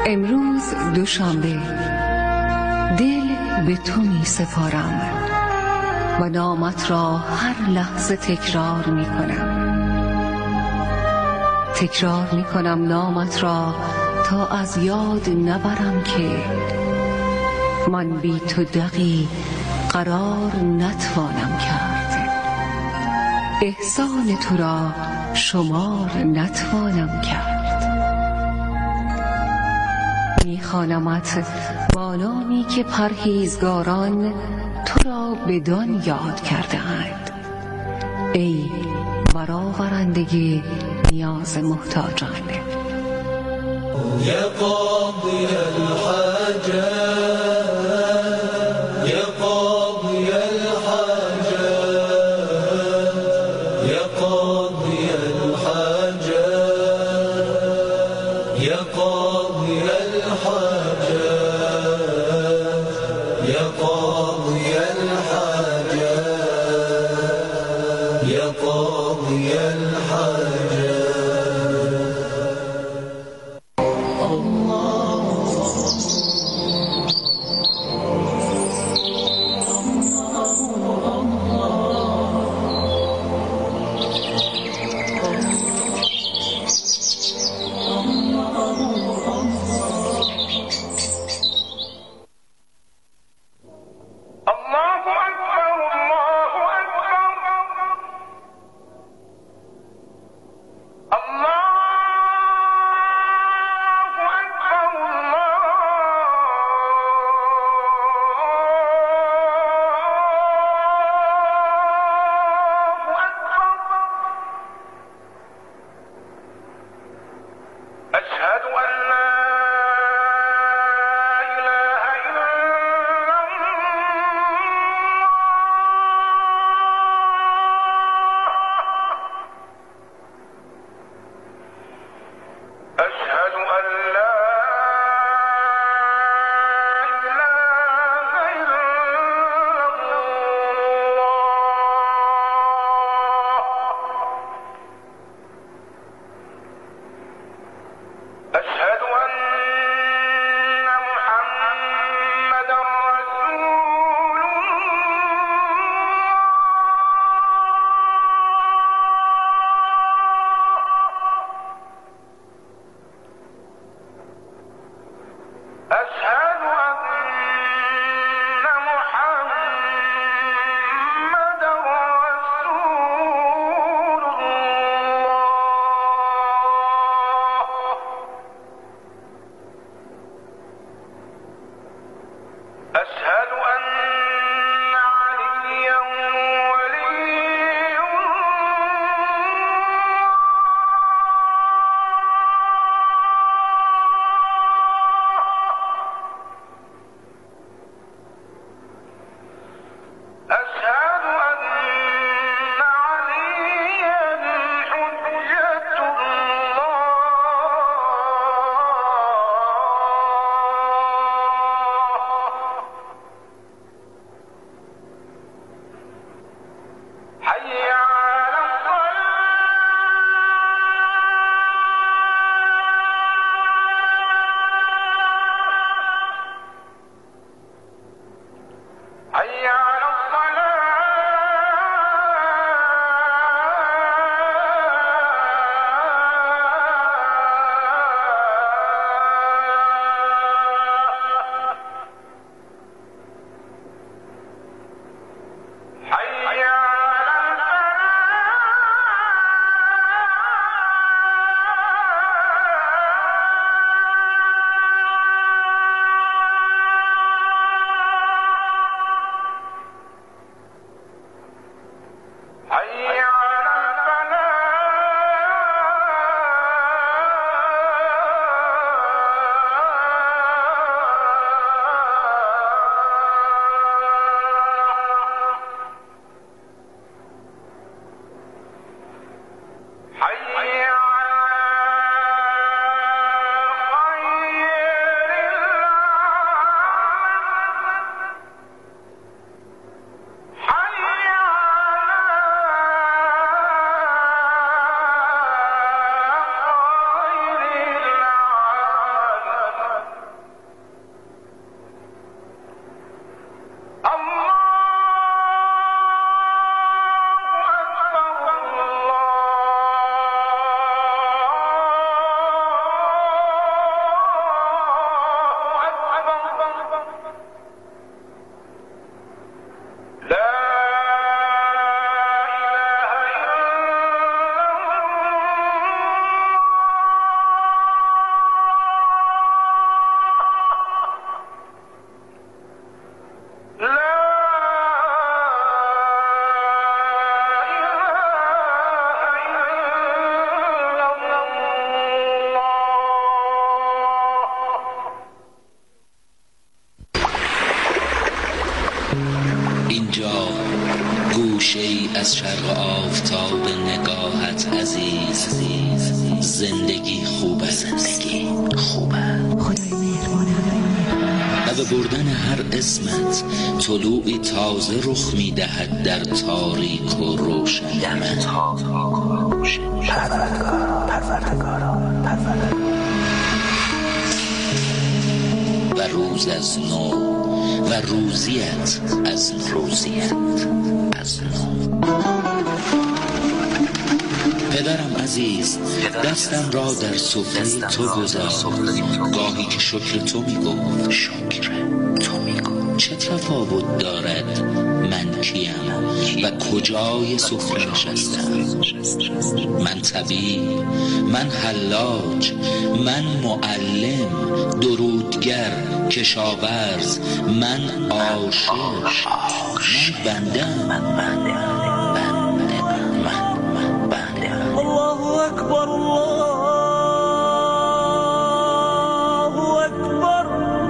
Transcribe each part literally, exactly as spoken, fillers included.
امروز دوشنبه، دل به تو می سپارم و نامت را هر لحظه تکرار می کنم. تکرار می کنم نامت را تا از یاد نبرم که من بی تو دقی قرار نتوانم کرد. احسان تو را شمار نتوانم کرد. میخوانمت با نامی که پرهیزگاران تو را بدان یاد کرده اند. ای برآورنده نیاز محتاجان. یا قاضی الحاجات، یا قاضی الحاجات، یا قاضی الحاجات، یا قاضی الحاجات، یا قاضی الحاجات، یا قاضی الحاجات. الله أكبر. گوشه‌ای از شرق آفتاب نگاهت عزیز، زندگی خوب است، زندگی خوب است. خدای مهربان، و به بردن هر اسمت طلوعی تازه رخ می‌دهد در تاریک و روشن من. پروردگارا پروردگارا پروردگارا. و روز از نو و روزیت از روزیت از نو. پدرم عزیز، دستم را در سفره تو گذار، گاهی که شکر تو میگفت. شکر تو میگفت چه تفاوت دارد من کیم و کجای سفره نشستم؟ من طبیب، من حلاج، من معلم، درودگر، کشاورز، من عاشق، من بنده، من بنده، بنده، من من بنده. الله اکبر، الله اکبر.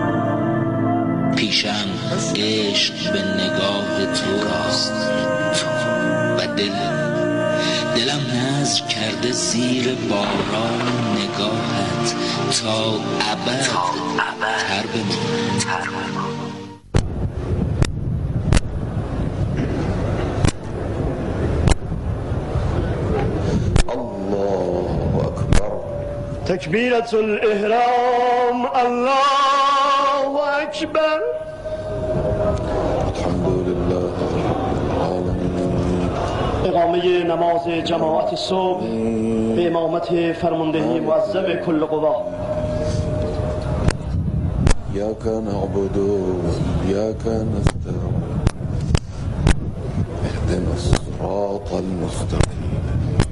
پیشم عشق به نگاه توست و دل دلم نذر کرده زیر باران نگاهت تا ابد تر بماند. الله أكبر. تكبيرة الإحرام، الله أكبر. الحمد لله رب العالمين. اقامه نماز جماعت صبح به امامت فرمانده معظم کل قوا. إياك نعبد وإياك نستعين اهدنا الصراط المستقيم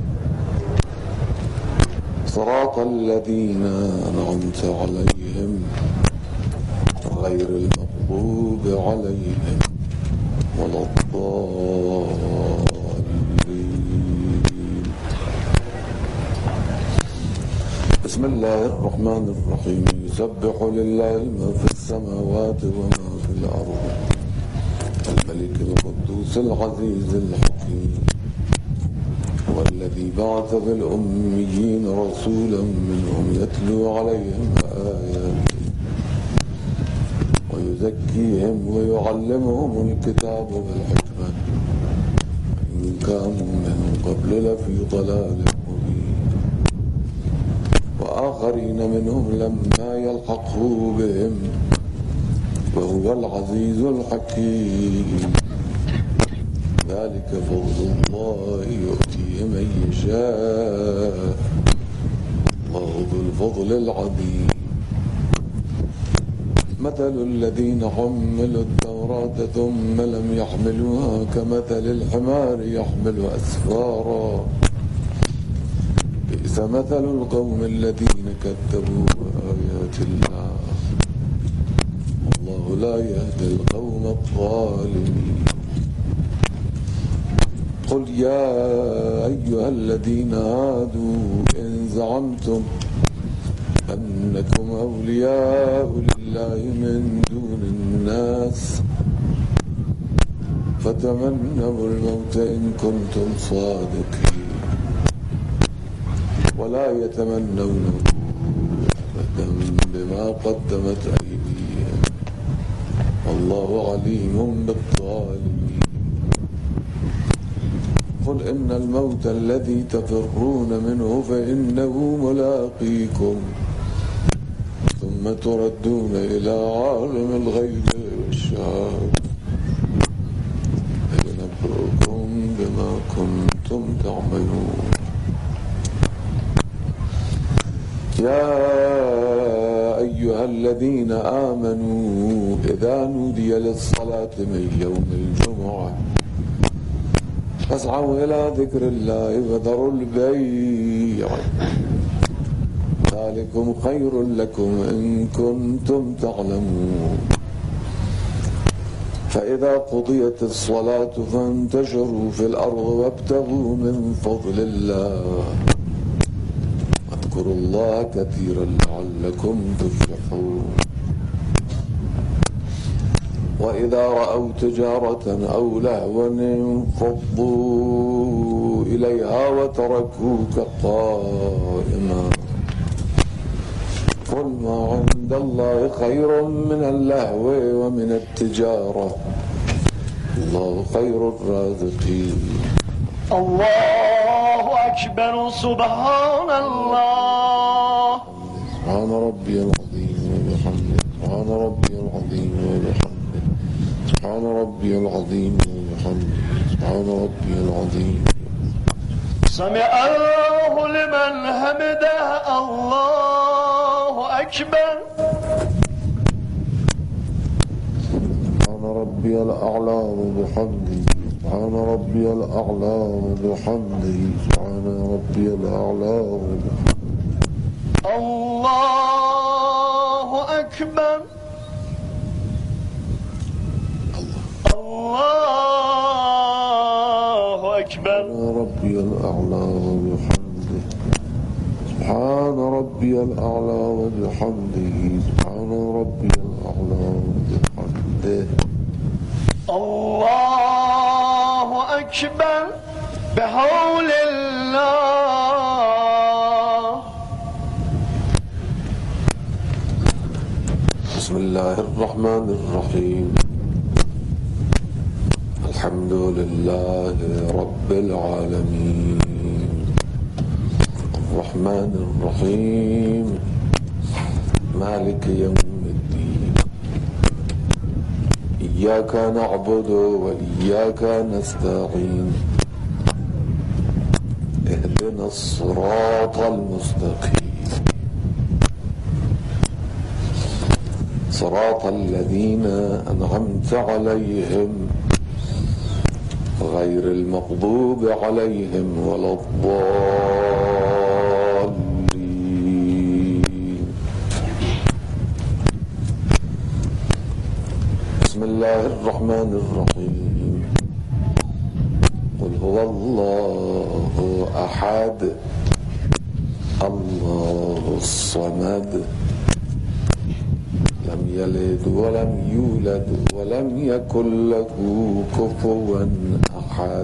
صراط الذين أنعمت عليهم غير المغضوب عليهم ولا الضالين. بسم الله الرحمن الرحيم. يسبح لله ما في السماوات وما في الأرض، الملك القدوس العزيز الحكيم، هو الذي بعث في الأميين رسولا منهم يتلو عليهم آياته ويزكيهم ويعلمهم الكتاب والحكمة وإن كانوا من قبل لفي ضلال مبين، وآخرين منهم لما يلحقوا بهم وهو العزيز الحكيم. ذلك فضل الله يؤتيه من يشاء الله ذو الفضل العظيم. مثل الذين حملوا التوراة ثم لم يحملوها كمثل الحمار يحمل أسفارا، بئس مثل القوم الذين كذبوا بآيات الله والله لا يهدي القوم الظالمين. قل يا أيها الذين هادوا إن زعمتم أنكم أولياء لله من دون الناس فتمنوا الموت إن كنتم صادقين ولا يتمنونه أبدا بما قدمت أيديهم والله عليم بالظالمين. قل إن الموت الذي تفرون منه فإنه ملاقيكم ثم تردون إلى عالم الغيب والشهادة فينبئكم بما كنتم تعملون. يا أيها الذين آمنوا إذا نودي للصلاة من يوم الجمعة فاسعوا إلى ذكر الله وذروا البيع ذلكم خير لكم إن كنتم تعلمون. فإذا قضيت الصلاة فانتشروا في الأرض وابتغوا من فضل الله واذكروا الله كثيرا لعلكم تفلحون. وإذا رأوا تجارة أو لهوا انفضوا إليها وتركوك قائما قل ما عند الله خير من اللهو ومن التجارة الله خير الرازقين. الله أكبر. سبحان الله. سبحان ربي العظيم وبحمده. سبحان ربي العظيم وبحمده. سبحان ربي العظيم وبحمده. سبحان ربي العظيم. سمع الله لمن حمده. الله أكبر. سبحان ربي الأعلى وبحمده. سبحان ربي الأعلى وبحمده. سبحان ربي الأعلى وبحمده. الله أكبر. الله أكبر. سبحان ربي الأعلى وبحمده. سبحان ربي الأعلى وبحمده. سبحان ربي الأعلى وبحمده. الله أكبر. بحول الله. بسم الله الرحمن الرحيم. الحمد لله رب العالمين الرحمن الرحيم مالك يوم الدين إياك نعبد وإياك نستعين اهدنا الصراط المستقيم صراط الذين أنعمت عليهم غير المغضوب عليهم ولا الضالين. بسم الله الرحمن الرحيم. قل هو الله أحد الله الصمد لم يلد ولم يولد ولم يكن له كفوا أحد.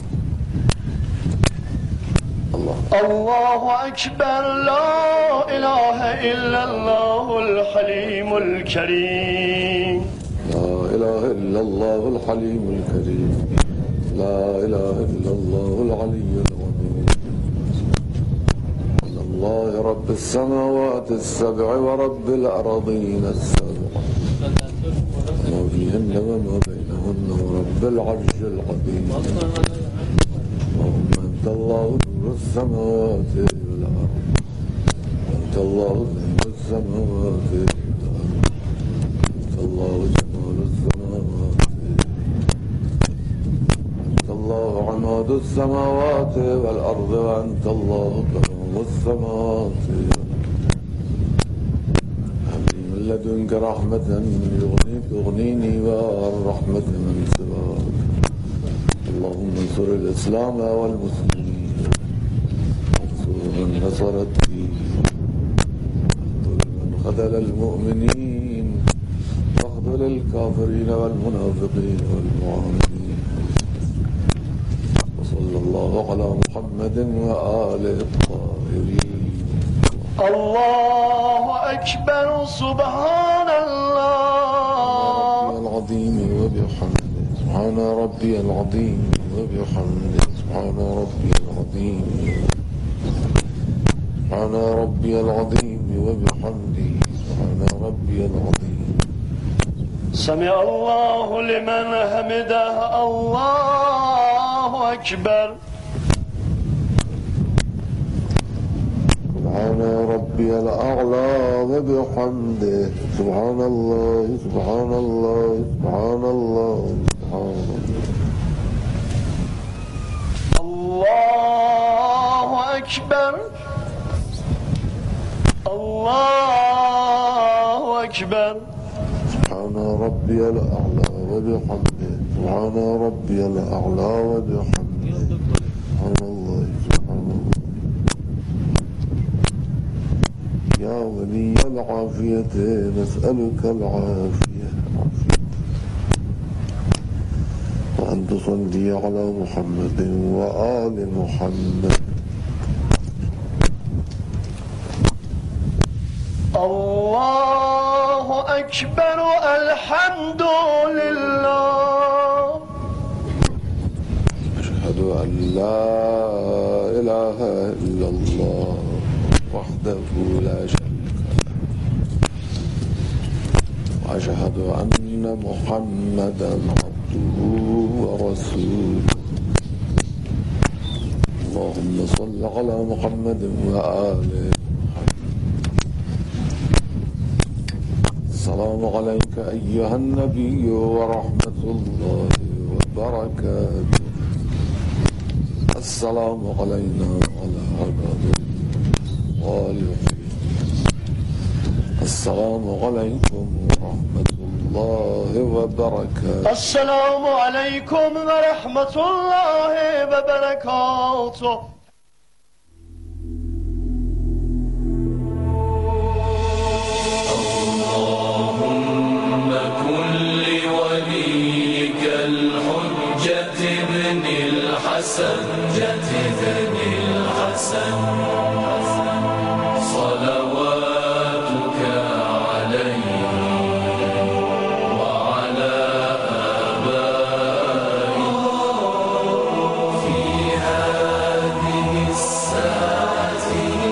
الله الله أكبر. لا إله إلا الله الحليم الكريم. لا إله إلا الله الحليم الكريم. لا إله إلا الله العلي العظيم. إلا الله رب السماوات السبع ورب الأراضين السبع وما فيهن وما بينهن ورب العرش العظيم. اللهم أنت الله نور السماوات والأرض. أنت الله نور السماوات والأرض. أنت الله جمال السماوات. أنت الله عماد السماوات والأرض. وأنت الله كرام السماوات لدنك رحمة يغنيني والرحمة من سواك. اللهم انصر الإسلام والمسلمين وانصر من نصر الدين واخذل من خذل المؤمنين واخذل الكافرين والمنافقين والمعاندين. وصلى الله على محمد وآله الطاهرين. الله أكبر. سبحان الله العظيم وبحمده. سبحان ربي العظيم وبحمده. سبحان ربي العظيم. سبحان ربي العظيم وبحمده. سبحان ربي العظيم. سمع الله لمن حمده. الله أكبر. سبحان ربي الأعلى وبحمده. سبحان الله سبحان الله سبحان الله سبحان الله. الله أكبر. الله أكبر. سبحان ربي الأعلى وبحمده. سبحان ربي الأعلى وبحمده. سبحان الله سبحان الله. يا ولي العافية نسألك العافية. أن تصلي على محمد وآل محمد. الله أكبر الحمد لله أشهد أن لا إله إلا الله وحده لا شريك له وأشهد أن محمدا عبده ورسوله. اللهم صل على محمد وآله. السلام عليك أيها النبي ورحمة الله وبركاته. السلام علينا وعلى عباد الصالحين. السلام عليكم ورحمة الله وبركاته. السلام عليكم ورحمة الله وبركاته. جت ابن الحسن صلواتك عليه وعلى آبائه في هذه الساعة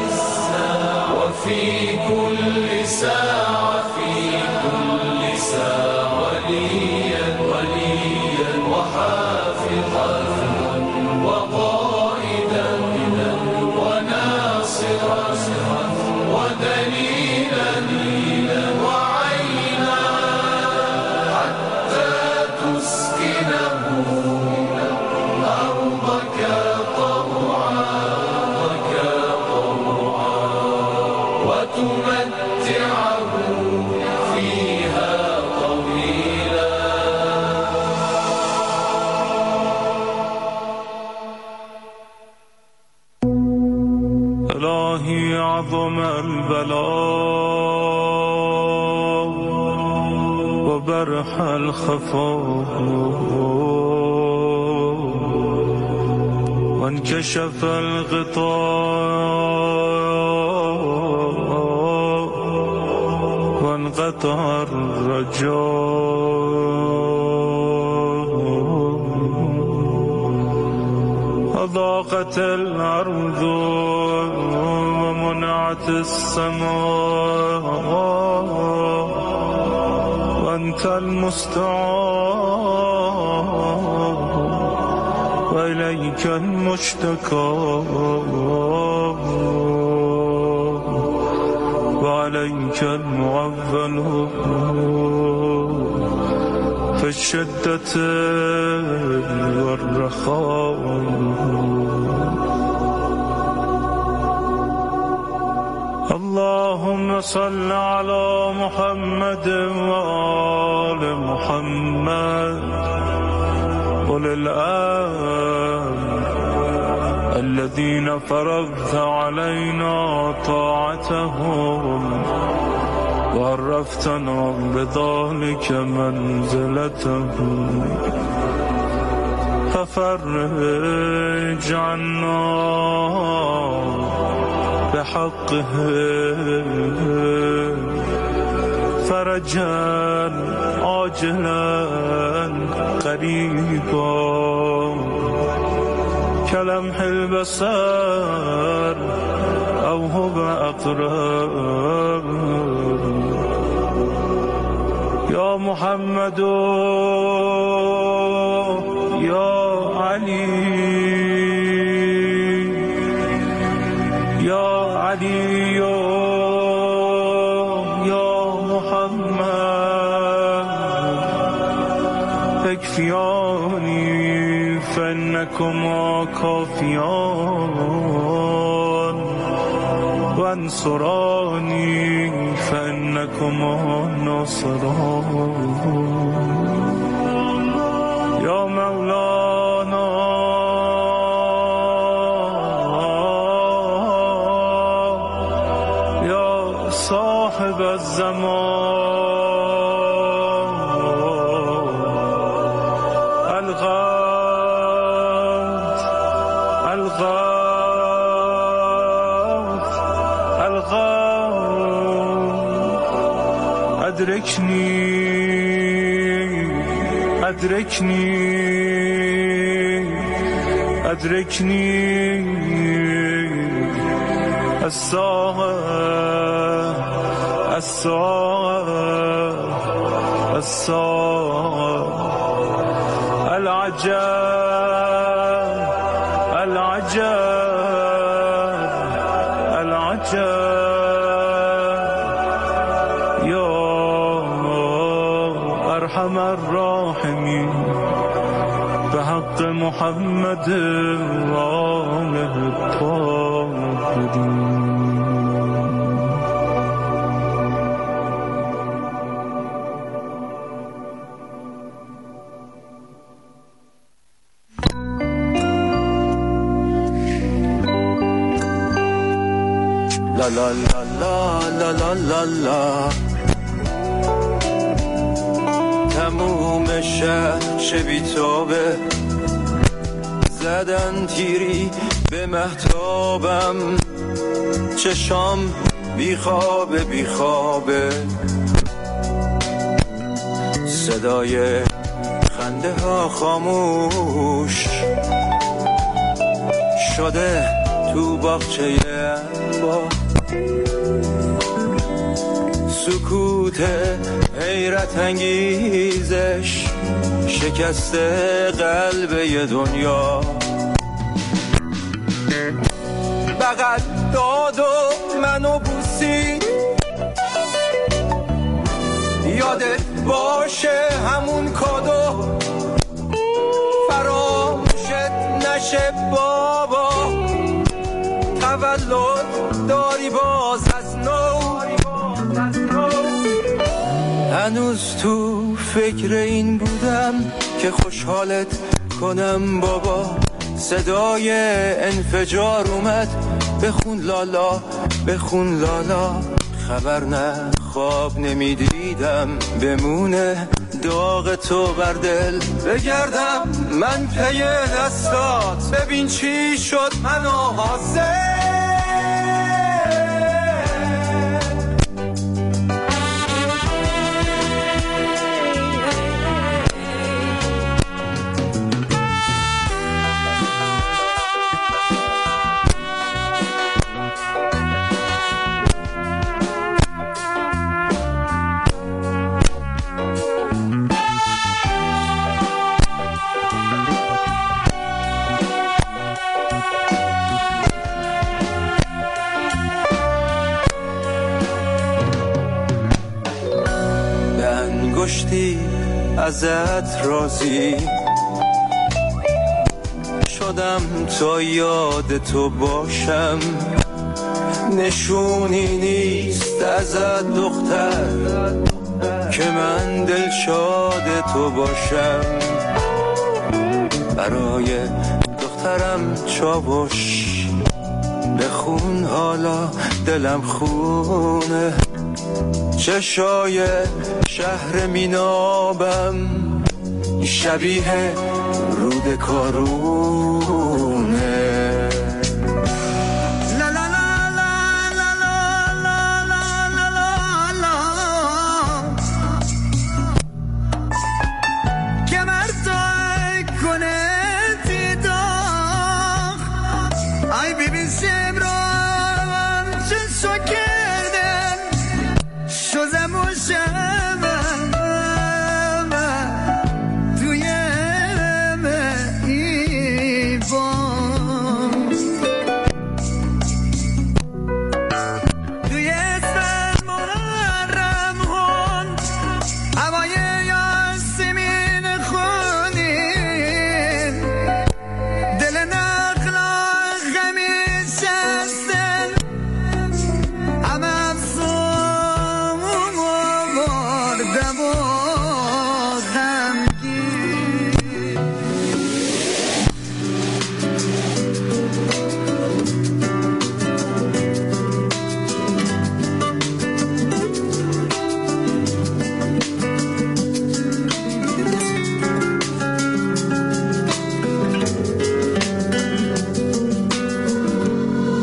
وفي كل ساعة في كل ساعة وليا وليا وحافظا وقائدا وناصرا ودليلا وعينا حتى تسكنه أرضك طوعا وتمتعه فيها طويلا. إلهي عظم البلاء وبرح الخفاء وانكشف الغطاء وانقطع الرجاء وضاقت الأرض ومنعت السماء وأنت المستعان وإليك المشتكى وعليك المعول في الشدة والرخاء. اللهم صل على محمد وآل محمد أولي الأمر الذين فرضت علينا طاعتهم وعرفتنا بذلك منزلتهم ففرج عنا بحقه فرجا عاجلا قريبا كلمح البصر أو هو أقرب. يا محمد يا علي يا علي يا محمد اكفياني فإنكما كافيان وانصراني فإنكما ناصران. يا مولانا يا صاحب الزمان الغالي أدركني أدركني أدركني الساعة الساعة الساعة العجب العجب العجب يا أرحم الراحمين بحق محمد وآله الطاهرين. La la la la la la la تموم شهر شبیتابه زدن تیری به مهتابم چشام بیخوابه بیخوابه صدای خنده ها خاموش شده تو باغچه با سکوت حیرت انگیزش شکسته قلب ی دنیا بغل داد و منو بوسید یادت باشه همون کادو فراموشت نشه بابا تولد داری باز از نو هنوز تو فکر این بودم که خوشحالت کنم بابا صدای انفجار اومد بخون لالا بخون لالا خبر نه خواب نمیدیدم بمونه داغ تو بر دل بگردم من پی دستات ببین چی شد منو حاصل انگشتی ازت راضی شدم تا یاد تو باشم نشونی نیست ازت دختر که من دلشاد تو باشم برای دخترم چاوش بخون حالا دلم خونه چشای شهر مینابم شبیه رود کارونه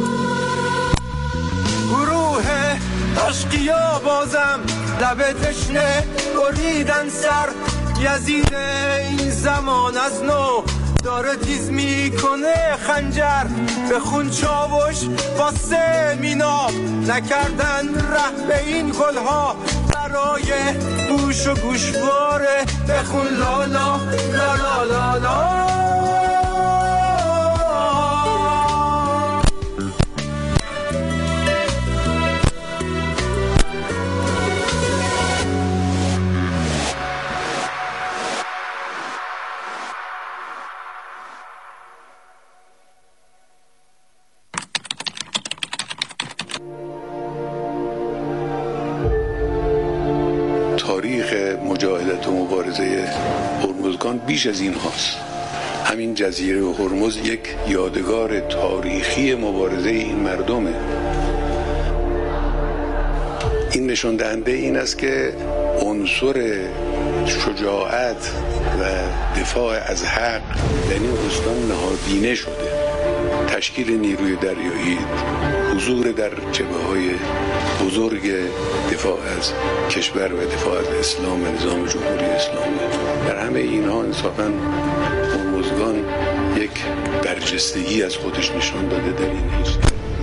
لب تشنه آینه بریدن سر. یزید این زمان از نو داره تیز میکنه خنجر. به خون چاوش واسه میناب نکردن ره به این گلها برای گوش و گوشواره. به خون لالا لالا لالا. تاریخ مجاهدت و مبارزه هرمزگان بیش از این هاست. همین جزیره و هرمز یک یادگار تاریخی مبارزه این مردمه. این نشون دهنده این است که عنصر شجاعت و دفاع از حق در این استان نهادینه شده. تشکیل نیروی دریایی، حضور در جبهه‌های بزرگ دفاع از کشور و دفاع از اسلام و نظام جمهوری اسلامی، در همه اینها انصافاً هرمزگان یک برجستگی از خودش نشان داده. در این هیچ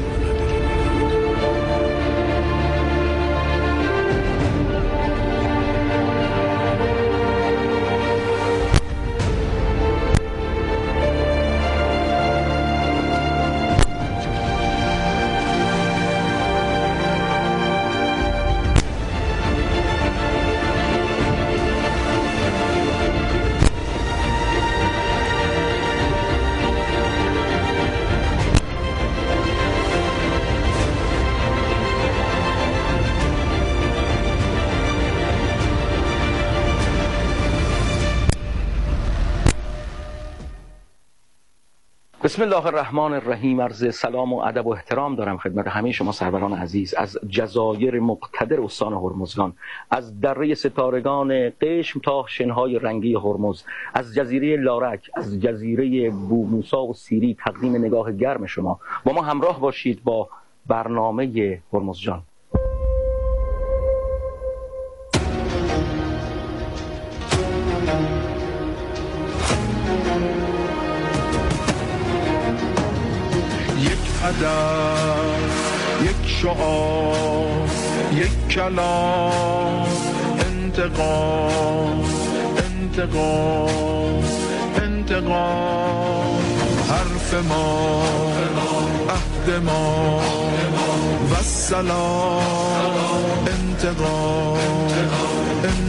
بسم الله الرحمن الرحیم. عرض سلام و ادب و احترام دارم خدمت همه شما سروران عزیز از جزایر مقتدر استان هرمزگان، از دره ستارگان قشم تا شنهای رنگی هرمز، از جزیره لارک، از جزیره بو موسی و سیری تقدیم نگاه گرم شما. با ما همراه باشید با برنامه هرمزجان. هدف، یک شعار، یک کلام، انتقام، انتقام، انتقام. حرف ما، عهد ما و سلام. انتقام،